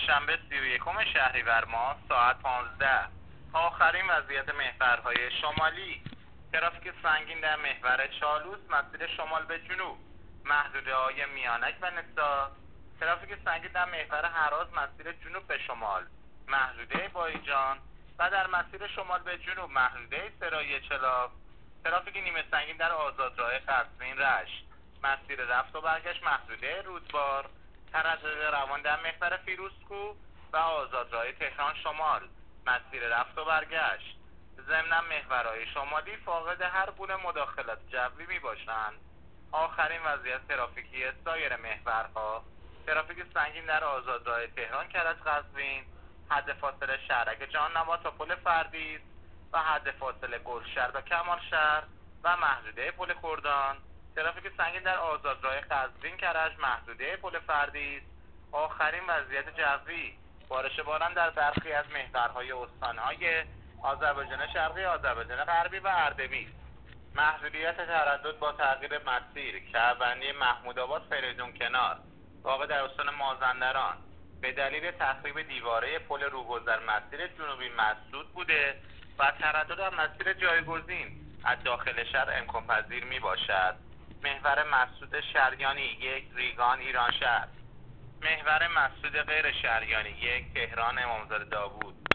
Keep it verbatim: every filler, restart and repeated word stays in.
دوشنبه سی و یکم شهریور ماه ساعت پانزده. آخرین وضعیت محورهای شمالی. ترافیک سنگین در محور چالوس مسیر شمال به جنوب، محدوده های میانک و نسا. ترافیک سنگین در محور هراز مسیر جنوب به شمال، محدوده بایجان و در مسیر شمال به جنوب محدوده سرای چلاف. ترافیک نیمه سنگین در آزادراه قزوین رشت مسیر رفت و برگشت محدوده رودبار. تردد روان در محور فیروزکوه و آزادراه تهران شمال مسیر رفت و برگشت. ضمن محورهای شمالی فاقد هر گونه مداخلت جوی می باشند. آخرین وضعیت ترافیکی سایر محورها. ترافیک سنگین در آزادراه تهران کرج قزوین، حد فاصله شهرک جهان‌نما تا پل فردیس و حد فاصله گلشهر تا کمالشهر و محدوده پل کردان. ترافیک سنگین در آزادراه قزوین کرج محدوده پل فردیس. آخرین وضعیت جوی. بارش باران در برخی از محورهای استانهای آذربایجان شرقی، آذربایجان غربی و اردبیل. محدودیت تردد با تغییر مسیر شهربندی محمودآباد فریدون کنار واقع در استان مازندران به دلیل تخریب دیواره پل روگذر مسیر جنوبی مسدود بوده و تردد در مسیر جایگزین از داخل شهر امکان پذیر می باشد. محور مسدود شریانی یک ریگان ایران شهر. محور مسدود غیر شریانی یک تهران امامزاده داوود.